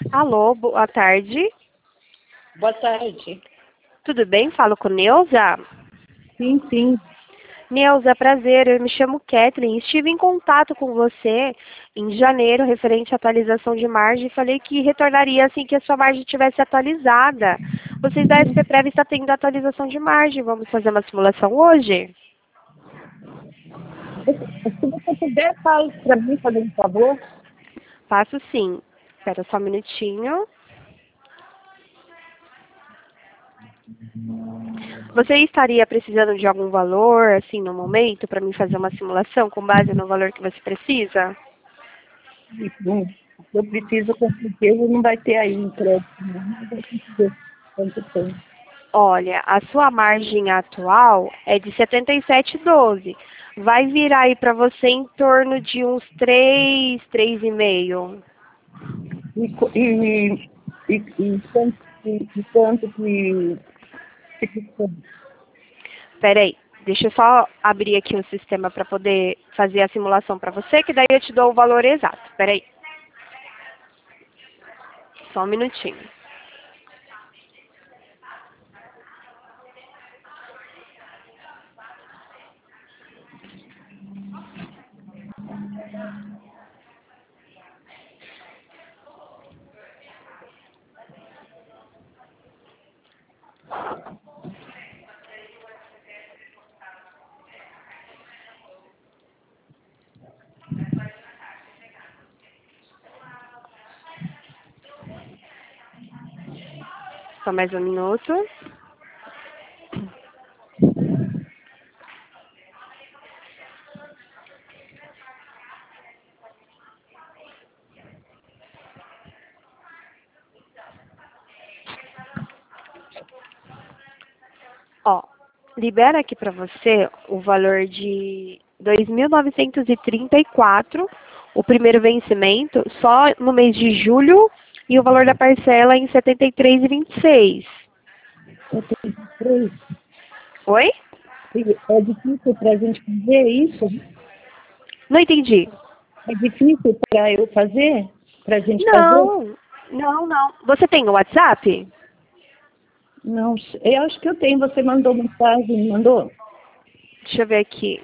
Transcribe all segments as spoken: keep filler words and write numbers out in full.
Alô, boa tarde. Boa tarde. Tudo bem? Falo com Neuza. Sim, sim. Neuza, prazer. Eu me chamo Kathleen. Estive em contato com você em janeiro, referente à atualização de margem, e falei que retornaria assim que a sua margem estivesse atualizada. Vocês da S P Prev está tendo atualização de margem. Vamos fazer uma simulação hoje? Se você puder, fale para mim, fazer um favor. Faço sim. Espera só um minutinho. Você estaria precisando de algum valor, assim, no momento, para mim fazer uma simulação com base no valor que você precisa? Bom, eu preciso, com certeza, não vai ter aí em crédito, não. Não vai conseguir quanto tem. Olha, a sua margem atual é de setenta e sete vírgula doze. Vai virar aí para você em torno de uns três, três e meio. E, co- e, e, e, quanto, e, e quanto que... que- Peraí, deixa eu só abrir aqui o sistema para poder fazer a simulação para você, que daí eu te dou o valor exato. Peraí. Só um minutinho. Só mais um minuto. Ó, libera aqui para você o valor de dois mil novecentos e trinta e quatro, o primeiro vencimento, só no mês de julho, e o valor da parcela em setenta e três vírgula vinte e seis. Eu tenho três. Oi? E é difícil para a gente fazer isso? Não entendi. É difícil para eu fazer? Para a gente fazer? Não, não, não. Você tem o WhatsApp? Não, eu acho que eu tenho. Você mandou mensagem, mandou? Deixa eu ver aqui.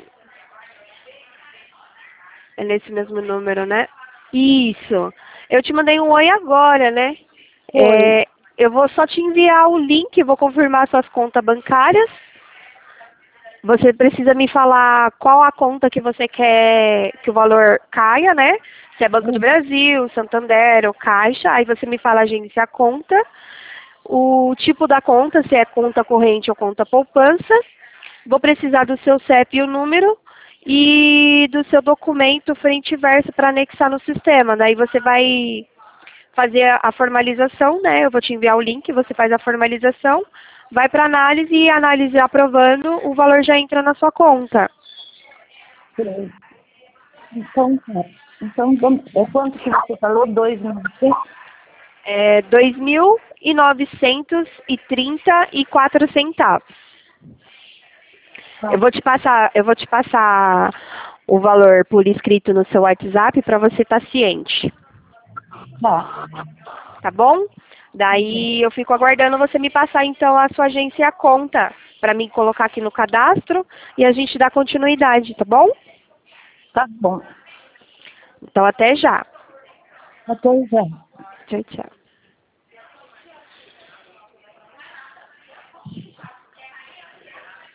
É nesse mesmo número, né? Isso. Eu te mandei um oi agora, né? Foi. É, eu vou só te enviar o link, vou confirmar suas contas bancárias. Você precisa me falar qual a conta que você quer que o valor caia, né? Se é Banco do Brasil, Santander ou Caixa. Aí você me fala a agência, a conta, o tipo da conta, se é conta corrente ou conta poupança. Vou precisar do seu C E P e o número e do seu documento frente e verso para anexar no sistema. Daí você vai fazer a a formalização, né? Eu vou te enviar o link, você faz a formalização, vai para análise e a análise aprovando, o valor já entra na sua conta. Três. Então, tá. Então, vamos, é quanto que você falou? Dois mil e cem? É dois mil novecentos e trinta e quatro centavos. Tá. Eu vou te passar, eu vou te passar o valor por escrito no seu WhatsApp para você estar ciente, Tá. tá bom? Daí eu fico aguardando você me passar então a sua agência e a conta para mim colocar aqui no cadastro e a gente dar continuidade, tá bom? Tá bom. Então até já. Até já. Tchau, tchau.